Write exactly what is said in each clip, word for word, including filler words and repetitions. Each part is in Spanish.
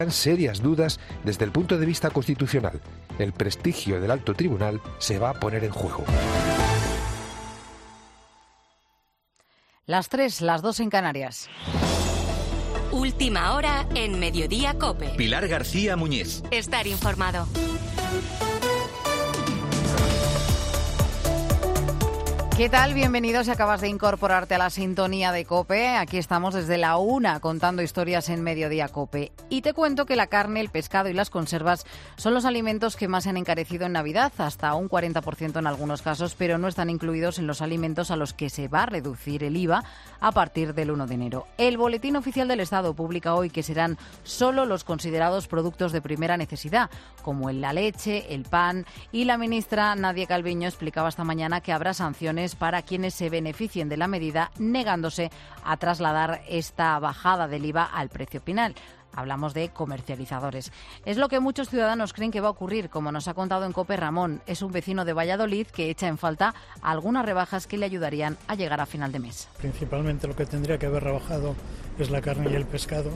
serias dudas desde el punto de vista constitucional. El prestigio del alto tribunal se va a poner en juego. Las tres, las dos en Canarias. Última hora en Mediodía COPE. Pilar García Muñiz. Estar informado. ¿Qué tal? Bienvenidos. Acabas de incorporarte a la sintonía de COPE. Aquí estamos desde la una contando historias en Mediodía COPE. Y te cuento que la carne, el pescado y las conservas son los alimentos que más se han encarecido en Navidad, hasta un cuarenta por ciento en algunos casos, pero no están incluidos en los alimentos a los que se va a reducir el I V A a partir del uno de enero. El Boletín Oficial del Estado publica hoy que serán solo los considerados productos de primera necesidad, como la leche, el pan, y la ministra Nadia Calviño explicaba esta mañana que habrá sanciones para quienes se beneficien de la medida, negándose a trasladar esta bajada del I V A al precio final. Hablamos de comercializadores. Es lo que muchos ciudadanos creen que va a ocurrir, como nos ha contado en COPE Ramón. Es un vecino de Valladolid que echa en falta algunas rebajas que le ayudarían a llegar a final de mes. Principalmente lo que tendría que haber rebajado es la carne y el pescado,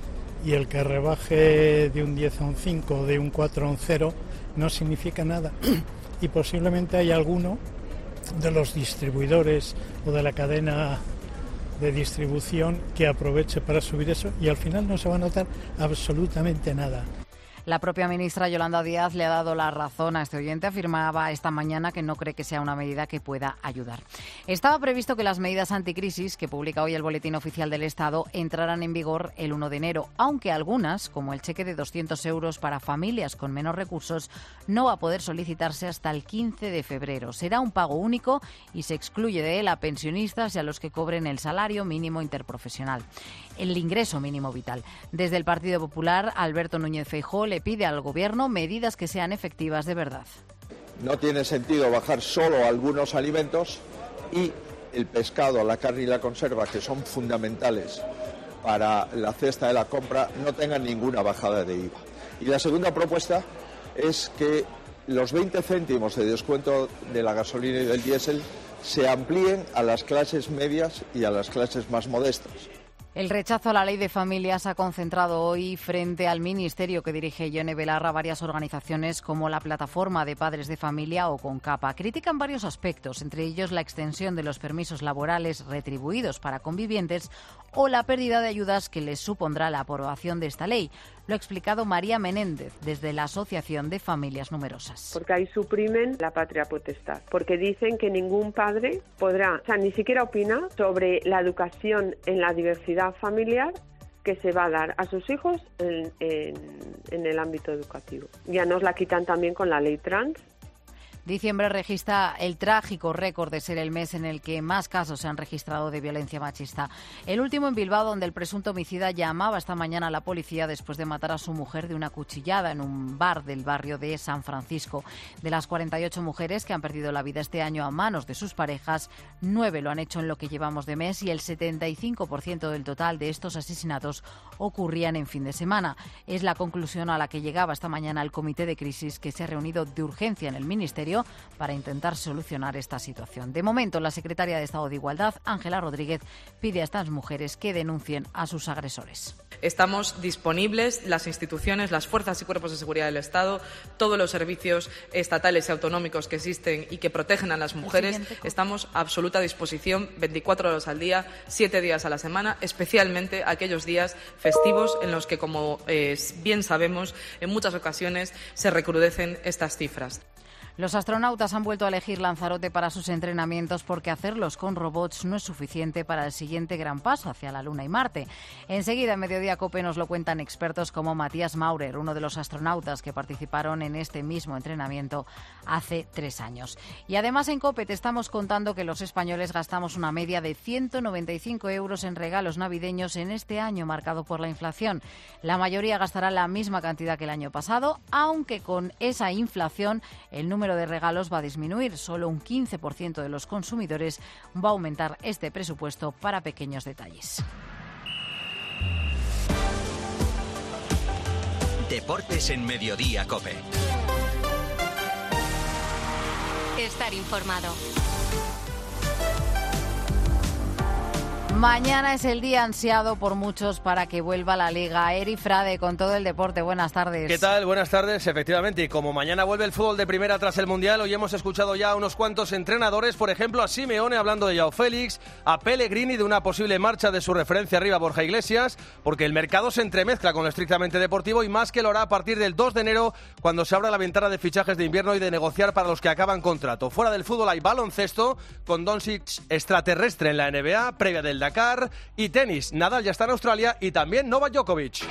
y el que rebaje de un diez a un cinco o de un cuatro a un cero no significa nada. Y posiblemente hay alguno de los distribuidores o de la cadena de distribución que aproveche para subir eso, y al final no se va a notar absolutamente nada. La propia ministra Yolanda Díaz le ha dado la razón a este oyente. Afirmaba esta mañana que no cree que sea una medida que pueda ayudar. Estaba previsto que las medidas anticrisis que publica hoy el Boletín Oficial del Estado entraran en vigor el uno de enero, aunque algunas, como el cheque de doscientos euros para familias con menos recursos, no va a poder solicitarse hasta el quince de febrero. Será un pago único y se excluye de él a pensionistas y a los que cobren el salario mínimo interprofesional, el ingreso mínimo vital. Desde el Partido Popular, Alberto Núñez Feijóo le pide al Gobierno medidas que sean efectivas de verdad. No tiene sentido bajar solo algunos alimentos y el pescado, la carne y la conserva, que son fundamentales para la cesta de la compra, no tengan ninguna bajada de I V A. Y la segunda propuesta es que los veinte céntimos de descuento de la gasolina y del diésel se amplíen a las clases medias y a las clases más modestas. El rechazo a la ley de familias ha concentrado hoy frente al ministerio que dirige Ione Belarra varias organizaciones como la Plataforma de Padres de Familia o CONCAPA. Critican varios aspectos, entre ellos la extensión de los permisos laborales retribuidos para convivientes o la pérdida de ayudas que les supondrá la aprobación de esta ley. Lo ha explicado María Menéndez desde la Asociación de Familias Numerosas. Porque ahí suprimen la patria potestad, porque dicen que ningún padre podrá, o sea, ni siquiera opina sobre la educación en la diversidad familiar que se va a dar a sus hijos en, en, en el ámbito educativo. Ya nos la quitan también con la ley trans. Diciembre registra el trágico récord de ser el mes en el que más casos se han registrado de violencia machista. El último en Bilbao, donde el presunto homicida llamaba esta mañana a la policía después de matar a su mujer de una cuchillada en un bar del barrio de San Francisco. De las cuarenta y ocho mujeres que han perdido la vida este año a manos de sus parejas, nueve lo han hecho en lo que llevamos de mes y el setenta y cinco por ciento del total de estos asesinatos ocurrían en fin de semana. Es la conclusión a la que llegaba esta mañana el comité de crisis que se ha reunido de urgencia en el Ministerio para intentar solucionar esta situación. De momento, la secretaria de Estado de Igualdad, Ángela Rodríguez, pide a estas mujeres que denuncien a sus agresores. Estamos disponibles, las instituciones, las fuerzas y cuerpos de seguridad del Estado, todos los servicios estatales y autonómicos que existen y que protegen a las mujeres. Estamos a absoluta disposición veinticuatro horas al día, siete días a la semana, especialmente aquellos días festivos en los que, como eh, bien sabemos, en muchas ocasiones se recrudecen estas cifras. Los astronautas han vuelto a elegir Lanzarote para sus entrenamientos porque hacerlos con robots no es suficiente para el siguiente gran paso hacia la Luna y Marte. Enseguida, en Mediodía COPE, nos lo cuentan expertos como Matías Maurer, uno de los astronautas que participaron en este mismo entrenamiento hace tres años. Y además en COPE te estamos contando que los españoles gastamos una media de ciento noventa y cinco euros en regalos navideños en este año marcado por la inflación. La mayoría gastará la misma cantidad que el año pasado, aunque con esa inflación el número de regalos va a disminuir. Solo un quince por ciento de los consumidores va a aumentar este presupuesto para pequeños detalles. Deportes en Mediodía COPE. Estar informado. Mañana es el día ansiado por muchos para que vuelva la Liga. Eri Frade con todo el deporte. Buenas tardes. ¿Qué tal? Buenas tardes. Efectivamente, y como mañana vuelve el fútbol de primera tras el Mundial, hoy hemos escuchado ya a unos cuantos entrenadores, por ejemplo a Simeone hablando de Joao Félix, a Pellegrini de una posible marcha de su referencia arriba Borja Iglesias, porque el mercado se entremezcla con lo estrictamente deportivo y más que lo hará a partir del dos de enero, cuando se abra la ventana de fichajes de invierno y de negociar para los que acaban contrato. Fuera del fútbol hay baloncesto, con Doncic extraterrestre en la N B A, previa del Dakar, y tenis. Nadal ya está en Australia y también Novak Djokovic.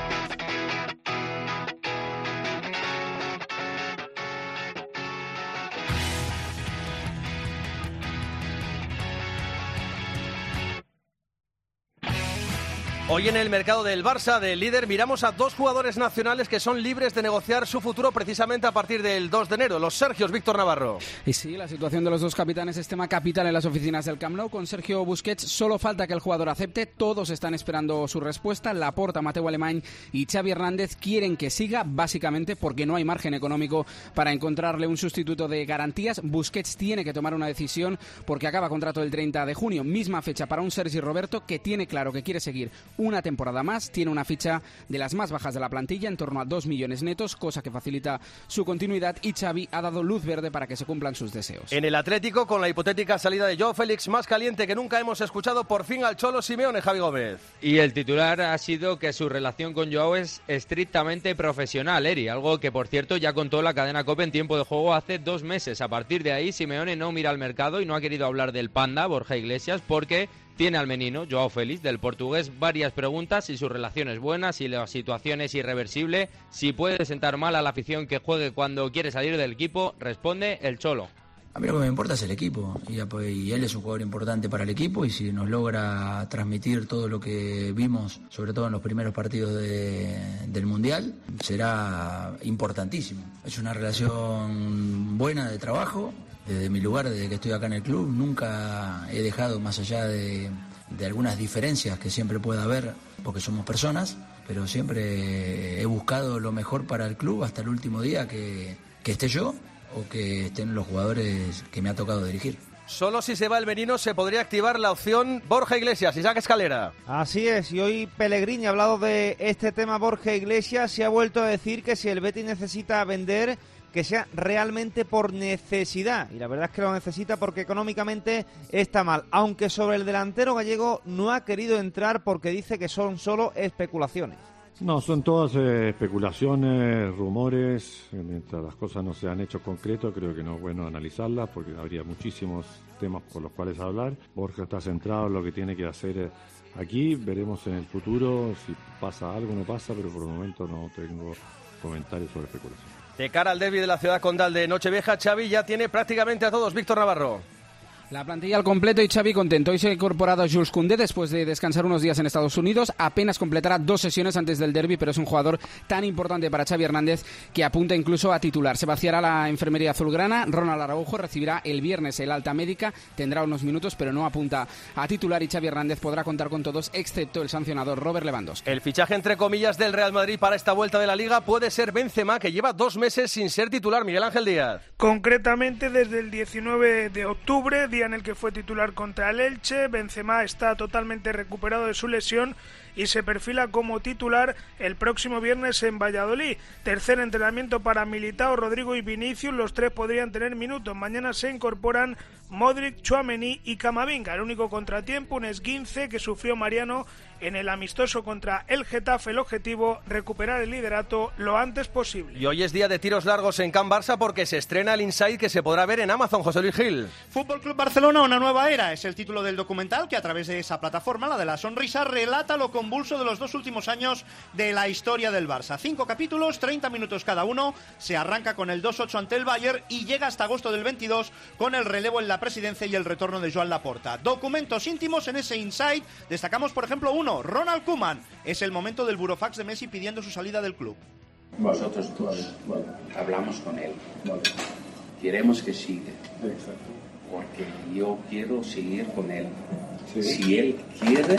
Hoy en el mercado del Barça, del líder, miramos a dos jugadores nacionales que son libres de negociar su futuro precisamente a partir del dos de enero. Los Sergios, Víctor Navarro. Y sí, la situación de los dos capitanes es tema capital en las oficinas del Camp Nou. Con Sergio Busquets solo falta que el jugador acepte. Todos están esperando su respuesta. Laporta, Mateu Alemany y Xavi Hernández quieren que siga, básicamente porque no hay margen económico para encontrarle un sustituto de garantías. Busquets tiene que tomar una decisión porque acaba contrato el treinta de junio. Misma fecha para un Sergi Roberto que tiene claro que quiere seguir una temporada más, tiene una ficha de las más bajas de la plantilla, en torno a dos millones netos, cosa que facilita su continuidad, y Xavi ha dado luz verde para que se cumplan sus deseos. En el Atlético, con la hipotética salida de Joao Félix más caliente que nunca, hemos escuchado por fin al Cholo Simeone, Javi Gómez. Y el titular ha sido que su relación con Joao es estrictamente profesional, Eri, algo que por cierto ya contó la cadena COPE en tiempo de juego hace dos meses. A partir de ahí, Simeone no mira al mercado y no ha querido hablar del Panda, Borja Iglesias, porque tiene al menino, Joao Félix, del portugués, varias preguntas, si su relación es buena, si la situación es irreversible, si puede sentar mal a la afición que juegue cuando quiere salir del equipo. Responde el Cholo. A mí lo que me importa es el equipo, y, y él es un jugador importante para el equipo, y si nos logra transmitir todo lo que vimos, sobre todo en los primeros partidos de, del Mundial, será importantísimo. Es una relación buena de trabajo. Desde mi lugar, desde que estoy acá en el club, nunca he dejado, más allá de, de algunas diferencias que siempre pueda haber, porque somos personas, pero siempre he buscado lo mejor para el club hasta el último día que, que esté yo o que estén los jugadores que me ha tocado dirigir. Solo si se va el menino se podría activar la opción Borja Iglesias. Isaac Escalera. Así es, y hoy Pellegrini ha hablado de este tema. Borja Iglesias se ha vuelto a decir que si el Betis necesita vender, que sea realmente por necesidad, y la verdad es que lo necesita porque económicamente está mal, aunque sobre el delantero gallego no ha querido entrar porque dice que son solo especulaciones. No, son todas eh, especulaciones, rumores. Mientras las cosas no se han hecho concreto, creo que no es bueno analizarlas porque habría muchísimos temas por los cuales hablar. Borja está centrado en lo que tiene que hacer aquí, veremos en el futuro si pasa algo o no pasa, pero por el momento no tengo comentarios sobre especulaciones. De cara al derbi de la ciudad condal de Nochevieja, Xavi ya tiene prácticamente a todos. Víctor Navarro. La plantilla al completo y Xavi contento. Hoy se ha incorporado a Jules Koundé después de descansar unos días en Estados Unidos. Apenas completará dos sesiones antes del derbi, pero es un jugador tan importante para Xavi Hernández que apunta incluso a titular. Se vaciará la enfermería azulgrana. Ronald Araujo recibirá el viernes el alta médica. Tendrá unos minutos, pero no apunta a titular, y Xavi Hernández podrá contar con todos, excepto el sancionador Robert Lewandowski. El fichaje entre comillas del Real Madrid para esta vuelta de la Liga puede ser Benzema, que lleva dos meses sin ser titular. Miguel Ángel Díaz. Concretamente desde el diecinueve de octubre, día en el que fue titular contra el Elche. Benzema está totalmente recuperado de su lesión y se perfila como titular el próximo viernes en Valladolid. Tercer entrenamiento para Militao, Rodrigo y Vinicius. Los tres podrían tener minutos. Mañana se incorporan Modric, Tchouaméni y Camavinga. El único contratiempo, un esguince que sufrió Mariano en el amistoso contra el Getafe. El objetivo, recuperar el liderato lo antes posible. Y hoy es día de tiros largos en Can Barça porque se estrena el Inside, que se podrá ver en Amazon. José Luis Gil. Fútbol Club Barcelona, una nueva era, es el título del documental que a través de esa plataforma, la de la sonrisa, relata lo convulso de los dos últimos años de la historia del Barça. Cinco capítulos, treinta minutos cada uno. Se arranca con el dos ocho ante el Bayern y llega hasta agosto del veintidós con el relevo en la presidencia y el retorno de Joan Laporta. Documentos íntimos en ese Inside. Destacamos, por ejemplo, uno, Ronald Koeman. Es el momento del burofax de Messi pidiendo su salida del club. Vosotros dos, bueno, hablamos con él. Vale. Queremos que siga. Exacto. Porque yo quiero seguir con él. Sí. Si él quiere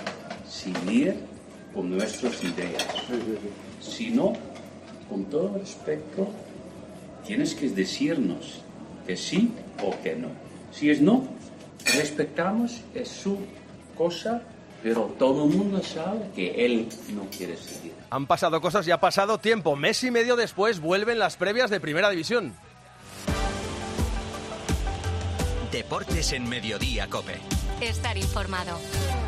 seguir con nuestras ideas. Sí, sí, sí. Si no, con todo respeto, tienes que decirnos que sí o que no. Si es no, respetamos, es su cosas, pero todo el mundo sabe que él no quiere seguir. Han pasado cosas y ha pasado tiempo. Mes y medio después vuelven las previas de Primera División. Deportes en Mediodía COPE. Estar informado.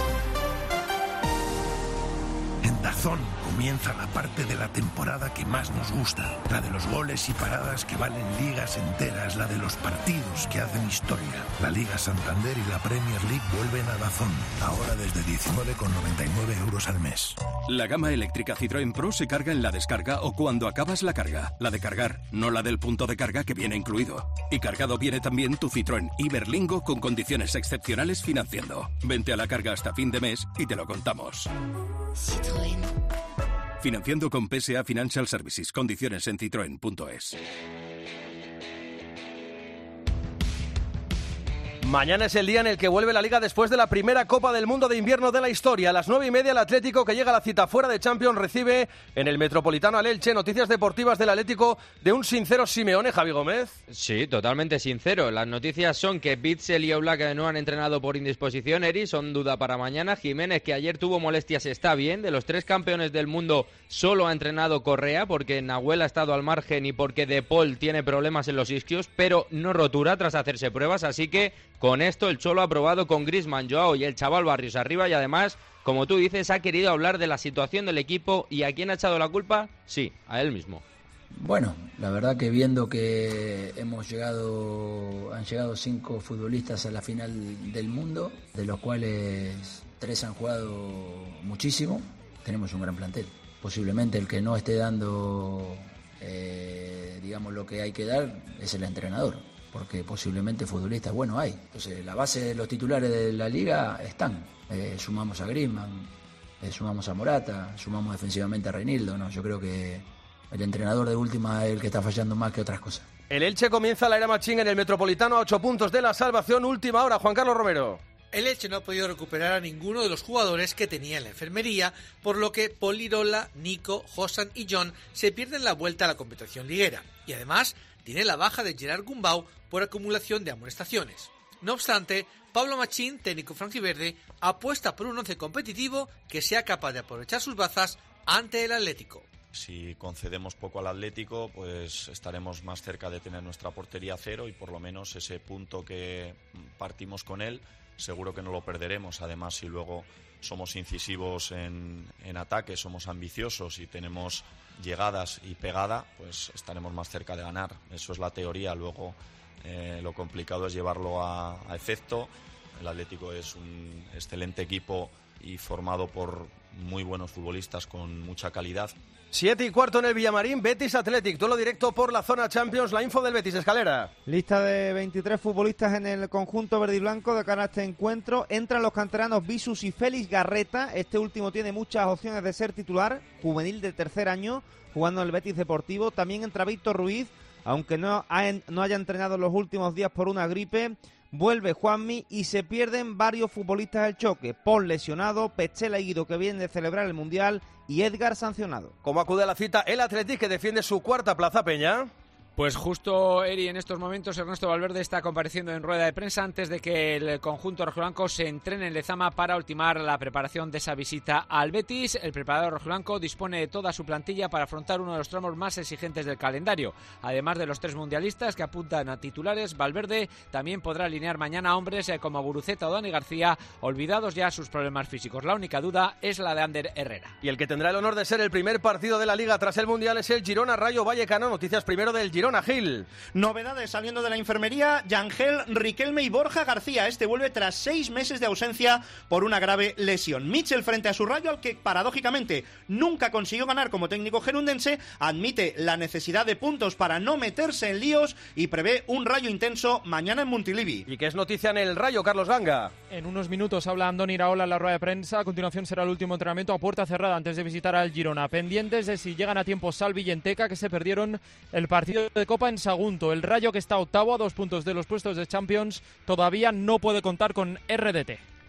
En DAZN comienza la parte de la temporada que más nos gusta, la de los goles y paradas que valen ligas enteras, la de los partidos que hacen historia. La Liga Santander y la Premier League vuelven a DAZN, ahora desde diecinueve con noventa y nueve euros al mes. La gama eléctrica Citroën Pro se carga en la descarga o cuando acabas la carga. La de cargar, no la del punto de carga que viene incluido. Y cargado viene también tu Citroën Iberlingo con condiciones excepcionales financiando. Vente a la carga hasta fin de mes y te lo contamos. Citroën. Financiando con P S A Financial Services. Condiciones en citroen punto es. Mañana es el día en el que vuelve la Liga después de la primera Copa del Mundo de invierno de la historia. A las nueve y media el Atlético, que llega a la cita fuera de Champions, recibe en el Metropolitano al Elche. Noticias deportivas del Atlético de un sincero Simeone, Javi Gómez. Sí, totalmente sincero. Las noticias son que Bitzel y Oblak no han entrenado por indisposición. Eri son duda para mañana. Jiménez, que ayer tuvo molestias, está bien. De los tres campeones del mundo solo ha entrenado Correa, porque Nahuel ha estado al margen y porque De Paul tiene problemas en los isquios, pero no rotura tras hacerse pruebas, así que con esto el Cholo ha probado con Griezmann, Joao y el chaval Barrios arriba y además, como tú dices, ha querido hablar de la situación del equipo. ¿Y a quién ha echado la culpa? Sí, a él mismo. Bueno, la verdad que viendo que hemos llegado, han llegado cinco futbolistas a la final del mundo, de los cuales tres han jugado muchísimo, tenemos un gran plantel. Posiblemente el que no esté dando, eh, digamos, lo que hay que dar es el entrenador, porque posiblemente futbolistas buenos hay. Entonces, la base de los titulares de la liga están. Eh, sumamos a Griezmann, eh, sumamos a Morata, sumamos defensivamente a Reinildo, ¿no? Yo creo que el entrenador de última es el que está fallando más que otras cosas. El Elche comienza la era machín en el Metropolitano a ocho puntos de la salvación. Última hora, Juan Carlos Romero. El Elche no ha podido recuperar a ninguno de los jugadores que tenía en la enfermería, por lo que Polirola, Nico, Josan y John se pierden la vuelta a la competición liguera. Y además tiene la baja de Gerard Gumbau por acumulación de amonestaciones. No obstante, Pablo Machín, técnico franjiverde, apuesta por un once competitivo que sea capaz de aprovechar sus bazas ante el Atlético. Si concedemos poco al Atlético, pues estaremos más cerca de tener nuestra portería a cero y por lo menos ese punto que partimos con él, seguro que no lo perderemos. Además, si luego somos incisivos en, en ataque, somos ambiciosos y tenemos llegadas y pegada, pues estaremos más cerca de ganar. Eso es la teoría. Luego eh, lo complicado es llevarlo a, a efecto. El Atlético es un excelente equipo y formado por muy buenos futbolistas con mucha calidad. Siete y cuarto en el Villamarín, Betis Athletic, duelo directo por la zona Champions, la info del Betis, Escalera. Lista de veintitrés futbolistas en el conjunto verde y blanco de cara a este encuentro. Entran los canteranos Visus y Félix Garreta, este último tiene muchas opciones de ser titular, juvenil de tercer año, jugando en el Betis Deportivo. También entra Víctor Ruiz, aunque no, ha, no haya entrenado en los últimos días por una gripe. Vuelve Juanmi y se pierden varios futbolistas del choque. Paul lesionado, Pechela y Guido, que vienen de celebrar el Mundial, y Edgar sancionado. ¿Cómo acude a la cita el Athletic, que defiende su cuarta plaza, Peña? Pues justo, Eri, en estos momentos Ernesto Valverde está compareciendo en rueda de prensa antes de que el conjunto rojiblanco se entrene en Lezama para ultimar la preparación de esa visita al Betis. El preparador rojiblanco dispone de toda su plantilla para afrontar uno de los tramos más exigentes del calendario. Además de los tres mundialistas que apuntan a titulares, Valverde también podrá alinear mañana a hombres como Guruceta o Dani García, olvidados ya sus problemas físicos. La única duda es la de Ander Herrera. Y el que tendrá el honor de ser el primer partido de la Liga tras el Mundial es el Girona Rayo Vallecano. Noticias primero del Girona. Gil. Novedades saliendo de la enfermería, Yangel, Riquelme y Borja García. Este vuelve tras seis meses de ausencia por una grave lesión. Mitchell frente a su Rayo, al que paradójicamente nunca consiguió ganar como técnico gerundense, admite la necesidad de puntos para no meterse en líos y prevé un Rayo intenso mañana en Montilivi. ¿Y qué es noticia en el Rayo, Carlos Ganga? En unos minutos habla Andoni Iraola en la rueda de prensa. A continuación será el último entrenamiento a puerta cerrada antes de visitar al Girona. Pendientes de si llegan a tiempo Salvi y Enteca, que se perdieron el partido de Copa en Sagunto. El Rayo, que está octavo a dos puntos de los puestos de Champions, todavía no puede contar con R D T.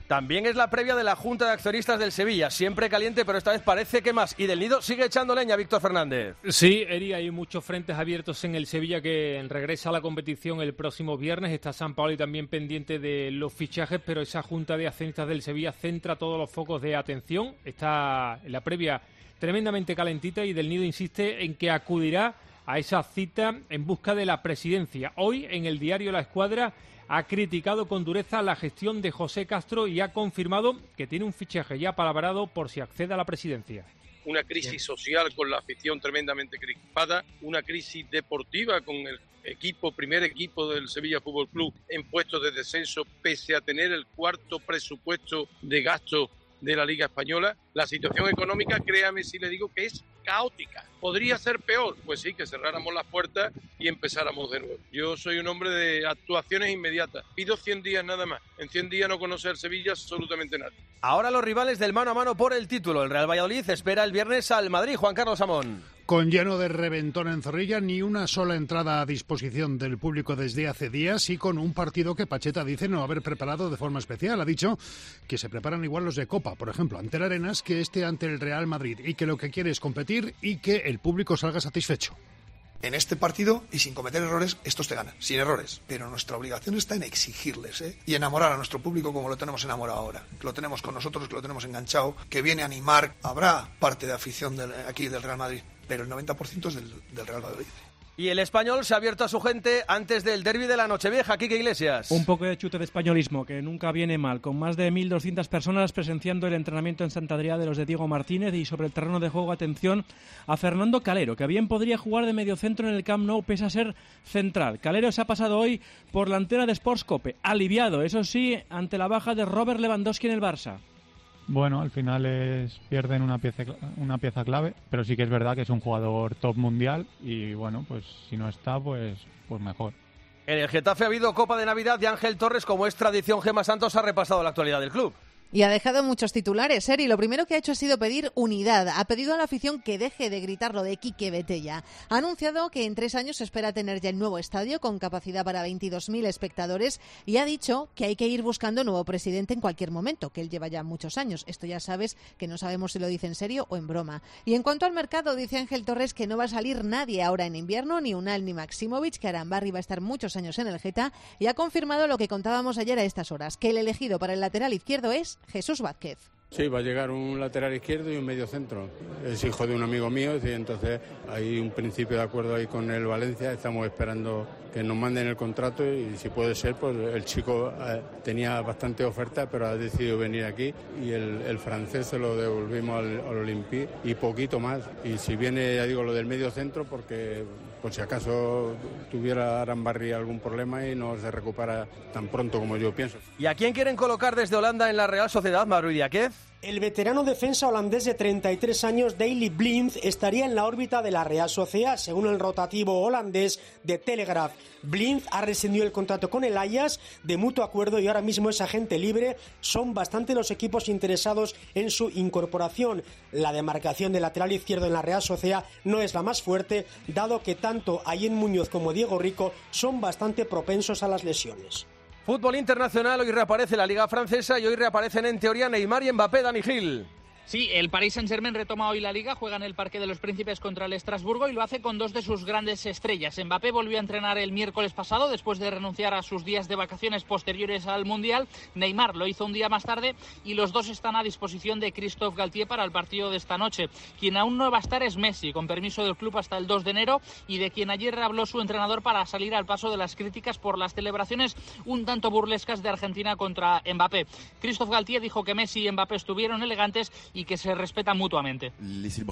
También es la previa de la Junta de Accionistas del Sevilla, siempre caliente, pero esta vez parece que más. Y del Nido sigue echando leña, Víctor Fernández. Sí, Eri, hay muchos frentes abiertos en el Sevilla que regresa a la competición el próximo viernes. Está San Paoli también pendiente de los fichajes, pero esa Junta de Accionistas del Sevilla centra todos los focos de atención. Está en la previa tremendamente calentita y del Nido insiste en que acudirá a esa cita en busca de la presidencia. Hoy, en el diario La Escuadra, ha criticado con dureza la gestión de José Castro y ha confirmado que tiene un fichaje ya palabrado por si accede a la presidencia. Una crisis social con la afición tremendamente crispada, una crisis deportiva con el equipo, primer equipo del Sevilla Fútbol Club en puestos de descenso, pese a tener el cuarto presupuesto de gasto de la Liga Española. La situación económica, créame si le digo que es caótica. ¿Podría ser peor? Pues sí, que cerráramos las puertas y empezáramos de nuevo. Yo soy un hombre de actuaciones inmediatas. Pido cien días nada más. En cien días no conoce el Sevilla absolutamente nada. Ahora los rivales del mano a mano por el título. El Real Valladolid espera el viernes al Madrid. Juan Carlos Amón. Con lleno de reventón en Zorrilla, ni una sola entrada a disposición del público desde hace días y con un partido que Pacheta dice no haber preparado de forma especial. Ha dicho que se preparan igual los de Copa, por ejemplo, ante el Arenas, que este ante el Real Madrid y que lo que quiere es competir y que el público salga satisfecho. En este partido, y sin cometer errores, estos te ganan, sin errores. Pero nuestra obligación está en exigirles, ¿eh? Y enamorar a nuestro público como lo tenemos enamorado ahora. Que lo tenemos con nosotros, que lo tenemos enganchado, que viene a animar. Habrá parte de afición del, aquí del Real Madrid, pero el noventa por ciento es del, del Real Madrid. Y el Español se ha abierto a su gente antes del derbi de la Nochevieja. Quique Iglesias. Un poco de chute de españolismo, que nunca viene mal, con más de mil doscientas personas presenciando el entrenamiento en Sant Adrià de los de Diego Martínez y sobre el terreno de juego, atención a Fernando Calero, que bien podría jugar de mediocentro en el Camp Nou pese a ser central. Calero se ha pasado hoy por la antena de Sportscope, aliviado, eso sí, ante la baja de Robert Lewandowski en el Barça. Bueno, al final es, pierden una pieza, una pieza clave, pero sí que es verdad que es un jugador top mundial y bueno, pues si no está, pues, pues mejor. En el Getafe ha habido Copa de Navidad de Ángel Torres, como es tradición. Gemma Santos ha repasado la actualidad del club. Y ha dejado muchos titulares, Eri. Lo primero que ha hecho ha sido pedir unidad. Ha pedido a la afición que deje de gritar lo de Quique, vete ya. Ha anunciado que en tres años se espera tener ya el nuevo estadio con capacidad para veintidós mil espectadores y ha dicho que hay que ir buscando nuevo presidente en cualquier momento, que él lleva ya muchos años. Esto ya sabes que no sabemos si lo dice en serio o en broma. Y en cuanto al mercado, dice Ángel Torres que no va a salir nadie ahora en invierno, ni Unal ni Maximovic, que Arambarri va a estar muchos años en el Geta, y ha confirmado lo que contábamos ayer a estas horas, que el elegido para el lateral izquierdo es Jesús Vázquez. Sí, va a llegar un lateral izquierdo y un medio centro. Es hijo de un amigo mío y entonces hay un principio de acuerdo ahí con el Valencia. Estamos esperando que nos manden el contrato y si puede ser, pues el chico eh, tenía bastante oferta, pero ha decidido venir aquí y el, el francés se lo devolvimos al, al Olympique y poquito más. Y si viene, ya digo, lo del medio centro, porque por si acaso tuviera Arambarri algún problema y no se recupera tan pronto como yo pienso. ¿Y a quién quieren colocar desde Holanda en la Real Sociedad, Mavro Idiáquez? El veterano defensa holandés de treinta y tres años, Daley Blind, estaría en la órbita de la Real Sociedad, según el rotativo holandés de Telegraph. Blind ha rescindido el contrato con el Ajax de mutuo acuerdo y ahora mismo es agente libre. Son bastante los equipos interesados en su incorporación. La demarcación de lateral izquierdo en la Real Sociedad no es la más fuerte, dado que tanto Ayén Muñoz como Diego Rico son bastante propensos a las lesiones. Fútbol internacional, hoy reaparece la Liga Francesa y hoy reaparecen en teoría Neymar y Mbappé. Dani Gil. Sí, el Paris Saint-Germain retoma hoy la Liga, juega en el Parque de los Príncipes contra el Estrasburgo y lo hace con dos de sus grandes estrellas. Mbappé volvió a entrenar el miércoles pasado después de renunciar a sus días de vacaciones posteriores al Mundial. Neymar lo hizo un día más tarde y los dos están a disposición de Christophe Galtier para el partido de esta noche. Quien aún no va a estar es Messi, con permiso del club hasta el dos de enero y de quien ayer habló su entrenador para salir al paso de las críticas por las celebraciones un tanto burlescas de Argentina contra Mbappé. Christophe Galtier dijo que Messi y Mbappé estuvieron elegantes y que se respetan mutuamente. En la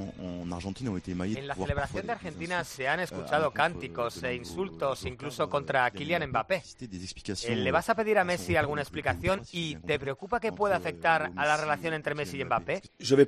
celebración de Argentina se han escuchado cánticos e insultos incluso contra Kylian Mbappé. ¿Le vas a pedir a Messi alguna explicación y te preocupa que pueda afectar a la relación entre Messi y Mbappé?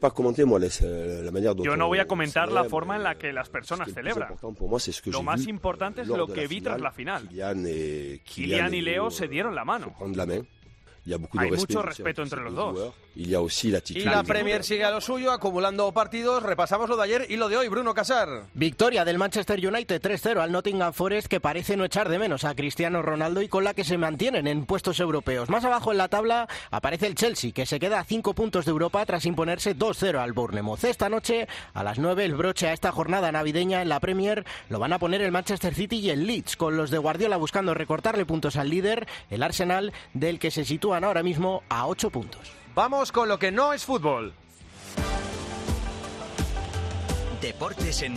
Yo no voy a comentar la forma en la que las personas celebran. Lo más importante es lo que vi tras la final. Kylian y Leo se dieron la mano. Hay mucho respeto entre los dos. Y la Premier sigue a lo suyo, acumulando partidos. Repasamos lo de ayer y lo de hoy, Bruno Casar. Victoria del Manchester United tres cero al Nottingham Forest, que parece no echar de menos a Cristiano Ronaldo y con la que se mantienen en puestos europeos. Más abajo en la tabla aparece el Chelsea, que se queda a cinco puntos de Europa tras imponerse dos cero al Bournemouth. Esta noche, a las nueve, el broche a esta jornada navideña en la Premier lo van a poner el Manchester City y el Leeds, con los de Guardiola buscando recortarle puntos al líder, el Arsenal, del que se sitúan ahora mismo a ocho puntos. Vamos con lo que no es fútbol. Deportes en